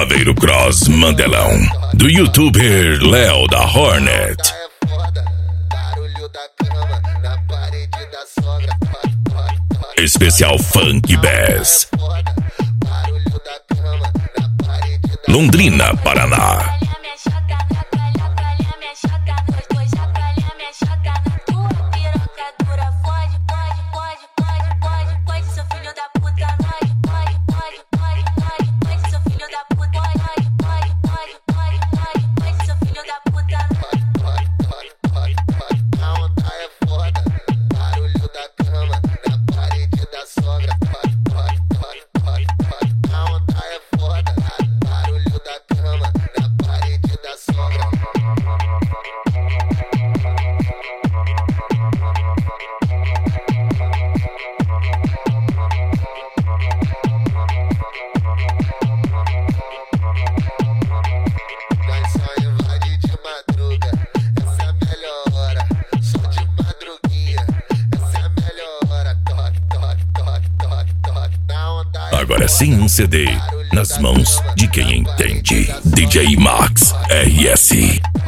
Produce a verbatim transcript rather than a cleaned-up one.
Saveiro Cross Mandelão, do youtuber Léo da Hornet. Especial Funk Bass, Londrina, Paraná. Agora sim um C D nas mãos de quem entende. D J Max R S.